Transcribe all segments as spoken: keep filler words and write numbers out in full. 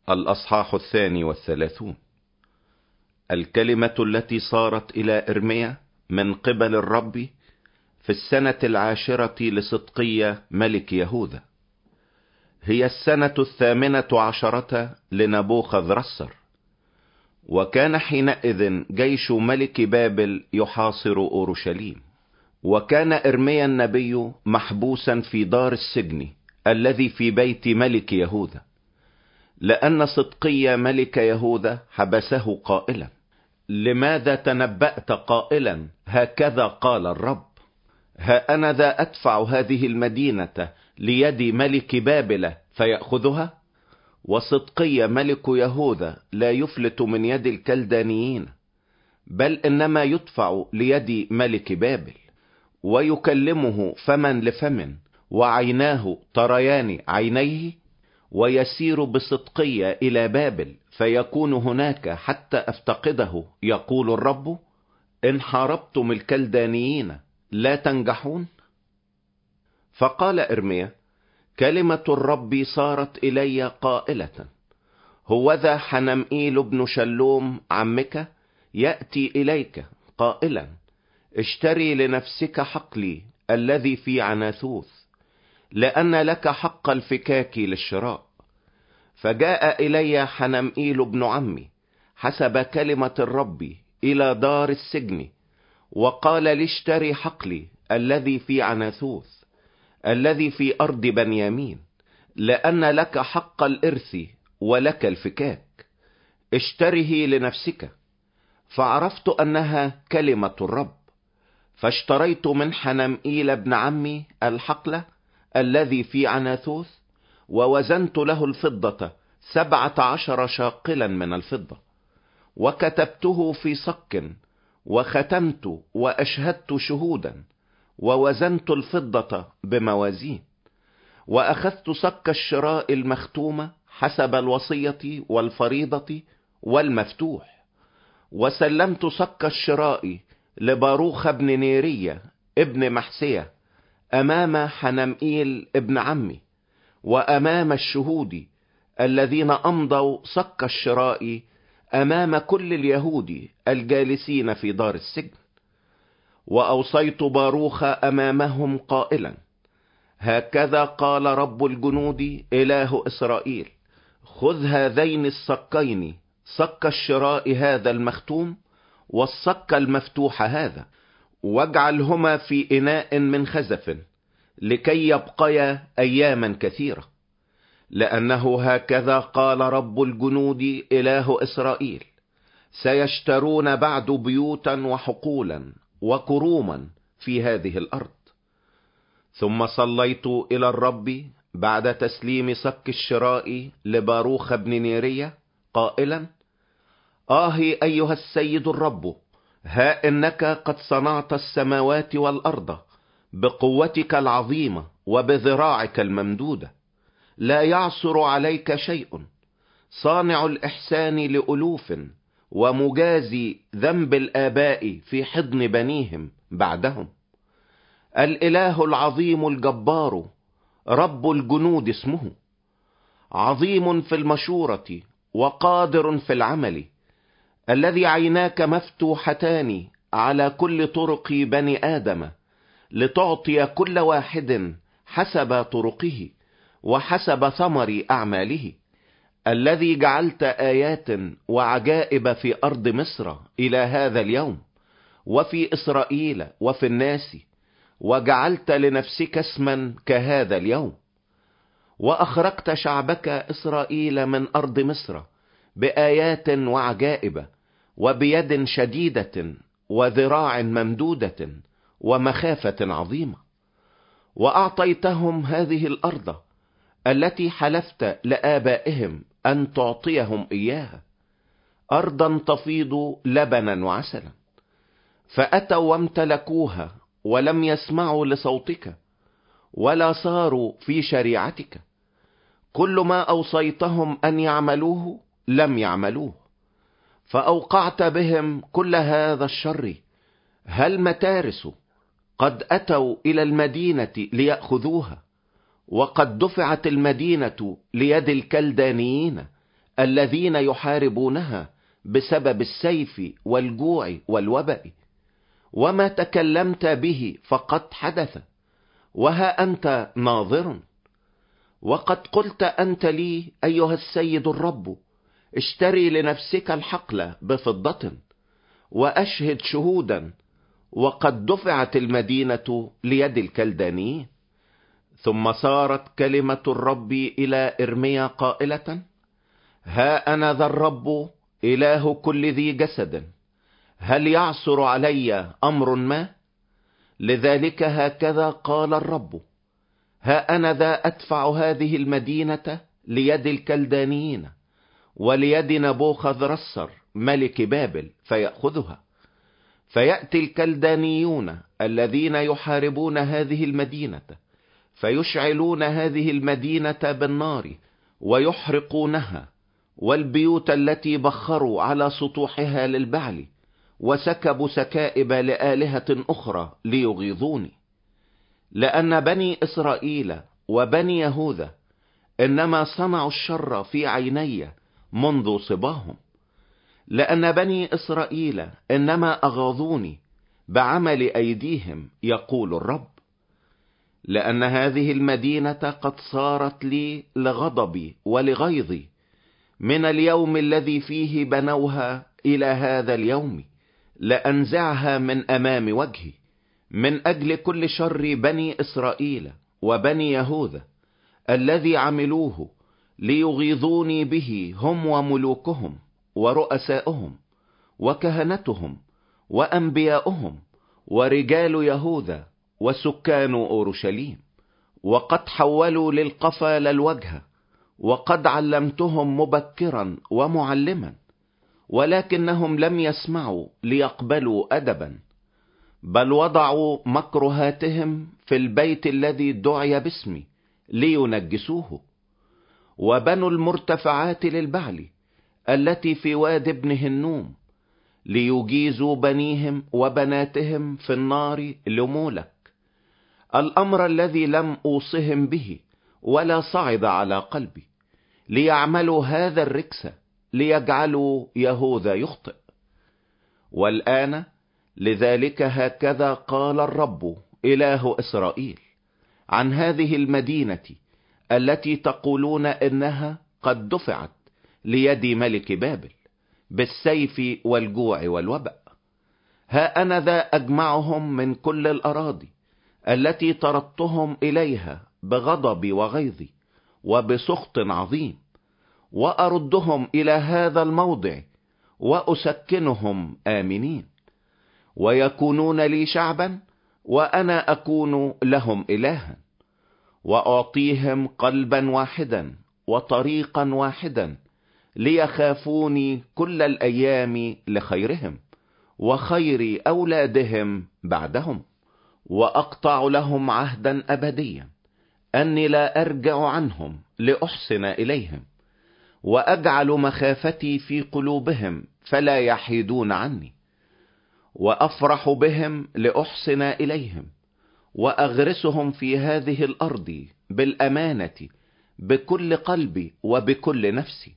الأصحاح الثاني والثلاثون. الكلمة التي صارت إلى إرميا من قبل الرب في السنة العاشرة لصدقية ملك يهوذا، هي السنة الثامنة عشرة لنبوخذ رسر. وكان حينئذ جيش ملك بابل يحاصر أورشليم، وكان إرميا النبي محبوسا في دار السجن الذي في بيت ملك يهوذا، لأن صدقية ملك يهوذا حبسه قائلا: لماذا تنبأت قائلا هكذا قال الرب؟ ها أنا ذا أدفع هذه المدينة ليد ملك بابل فيأخذها، وصدقية ملك يهوذا لا يفلت من يد الكلدانيين، بل إنما يدفع ليد ملك بابل. ويكلمه فما لفم، وعيناه تريان عينيه، ويسير بصدقية إلى بابل فيكون هناك حتى أفتقده، يقول الرب: إن حاربتم الكلدانيين لا تنجحون. فقال إرميا: كلمة الرب صارت إلي قائلة: هوذا حنمئيل بن شلوم عمك يأتي إليك قائلا: اشتري لنفسك حقلي الذي في عناثوث، لأن لك حق الفكاك للشراء. فجاء إلي حنمئيل بن عمي حسب كلمة الرب إلى دار السجن، وقال لي: اشتري حقلي الذي في عناثوث الذي في أرض بنيامين، لأن لك حق الإرث ولك الفكاك، اشتره لنفسك. فعرفت أنها كلمة الرب، فاشتريت من حنمئيل بن عمي الحقل الذي في عناثوث، ووزنت له الفضة سبعة عشر شاقلا من الفضة، وكتبته في صك، وختمت وأشهدت شهودا، ووزنت الفضة بموازين. وأخذت صك الشراء المختومة حسب الوصية والفريضة والمفتوح، وسلمت صك الشراء لباروخ بن نيرية ابن محسية أمام حنمئيل ابن عمي، وأمام الشهود الذين أمضوا صك الشراء أمام كل اليهود الجالسين في دار السجن. وأوصيت باروخ أمامهم قائلا: هكذا قال رب الجنود إله إسرائيل: خذ هذين الصكين، صك الشراء هذا المختوم والصك المفتوح هذا، واجعلهما في إناء من خزف لكي يبقيا أياما كثيرة، لأنه هكذا قال رب الجنود إله إسرائيل: سيشترون بعد بيوتا وحقولا وكروما في هذه الأرض. ثم صليت إلى الرب بعد تسليم صك الشراء لباروخ بن نيرية قائلا: آه أيها السيد الرب، ها إنك قد صنعت السماوات والأرض بقوتك العظيمة وبذراعك الممدودة، لا يعثر عليك شيء، صانع الإحسان لألوف، ومجازي ذنب الآباء في حضن بنيهم بعدهم. الإله العظيم الجبار، رب الجنود اسمه، عظيم في المشورة وقادر في العمل، الذي عيناك مفتوحتان على كل طرق بني آدم، لتعطي كل واحد حسب طرقه وحسب ثمر أعماله، الذي جعلت آيات وعجائب في أرض مصر إلى هذا اليوم، وفي إسرائيل وفي الناس، وجعلت لنفسك اسما كهذا اليوم. وأخرجت شعبك إسرائيل من أرض مصر بآيات وعجائب، وبيد شديدة وذراع ممدودة ومخافة عظيمة. وأعطيتهم هذه الأرض التي حلفت لآبائهم أن تعطيهم إياها، أرضا تفيض لبنا وعسلا. فأتوا وامتلكوها ولم يسمعوا لصوتك، ولا صاروا في شريعتك. كل ما أوصيتهم أن يعملوه لم يعملوه، فأوقعت بهم كل هذا الشر. هل متارس قد أتوا إلى المدينة ليأخذوها، وقد دفعت المدينة ليد الكلدانيين الذين يحاربونها بسبب السيف والجوع والوباء. وما تكلمت به فقد حدث، وها أنت ناظر. وقد قلت أنت لي أيها السيد الرب: اشتري لنفسك الحقل بفضة، وأشهد شهودا، وقد دفعت المدينة ليد الكلدانيين. ثم صارت كلمة الرب إلى إرميا قائلة: ها أنا ذا الرب إله كل ذي جسد، هل يعثر علي أمر ما؟ لذلك هكذا قال الرب: ها أنا ذا أدفع هذه المدينة ليد الكلدانيين وليد نبوخذ رسر ملك بابل فيأخذها. فيأتي الكلدانيون الذين يحاربون هذه المدينة فيشعلون هذه المدينة بالنار ويحرقونها، والبيوت التي بخروا على سطوحها للبعل، وسكبوا سكائب لآلهة أخرى ليغيظوني. لأن بني إسرائيل وبني يهوذا إنما صنعوا الشر في عيني منذ صباهم. لأن بني إسرائيل إنما أغاظوني بعمل أيديهم، يقول الرب. لأن هذه المدينة قد صارت لي لغضبي ولغيظي من اليوم الذي فيه بنوها إلى هذا اليوم، لأنزعها من أمام وجهي من أجل كل شر بني إسرائيل وبني يهوذا الذي عملوه ليغيظوني به، هم وملوكهم ورؤساؤهم وكهنتهم وأنبياؤهم ورجال يهوذا وسكان أورشليم. وقد حولوا للقفا للوجه، وقد علمتهم مبكرا ومعلما، ولكنهم لم يسمعوا ليقبلوا أدبا، بل وضعوا مكرهاتهم في البيت الذي دعي باسمي لينجسوه. وبنوا المرتفعات للبعل التي في واد ابن هنوم ليجيزوا بنيهم وبناتهم في النار لمولك، الأمر الذي لم أوصهم به ولا صعد على قلبي، ليعملوا هذا الركس ليجعلوا يهوذا يخطئ. والآن لذلك هكذا قال الرب إله إسرائيل عن هذه المدينة التي تقولون إنها قد دفعت ليد ملك بابل بالسيف والجوع والوباء: ها أنا ذا أجمعهم من كل الأراضي التي طردتهم إليها بغضب وغيظ وبسخط عظيم، وأردهم إلى هذا الموضع وأسكنهم آمنين، ويكونون لي شعبا وأنا أكون لهم إلها، وأعطيهم قلبا واحدا وطريقا واحدا ليخافوني كل الأيام لخيرهم وخير أولادهم بعدهم، وأقطع لهم عهدا أبديا أني لا أرجع عنهم لأحسن إليهم، وأجعل مخافتي في قلوبهم فلا يحيدون عني، وأفرح بهم لأحسن إليهم، وأغرسهم في هذه الأرض بالأمانة بكل قلبي وبكل نفسي.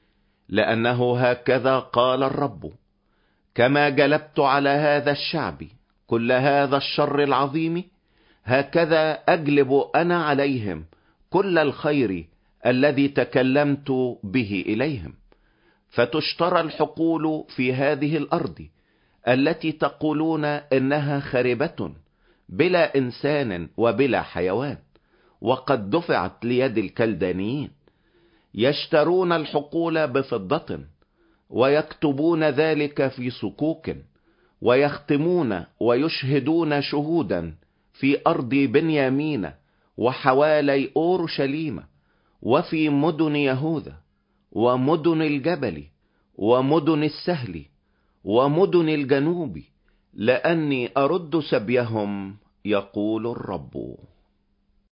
لأنه هكذا قال الرب: كما جلبت على هذا الشعب كل هذا الشر العظيم، هكذا أجلب أنا عليهم كل الخير الذي تكلمت به إليهم. فتشترى الحقول في هذه الأرض التي تقولون إنها خربة بلا إنسان وبلا حيوان، وقد دفعت ليد الكلدانيين. يشترون الحقول بفضة، ويكتبون ذلك في صكوك، ويختمون ويشهدون شهودا في أرض بنيامين وحوالي أورشليم وفي مدن يهوذا ومدن الجبل ومدن السهل ومدن الجنوب، لأني أرد سبيهم، يقول الرب.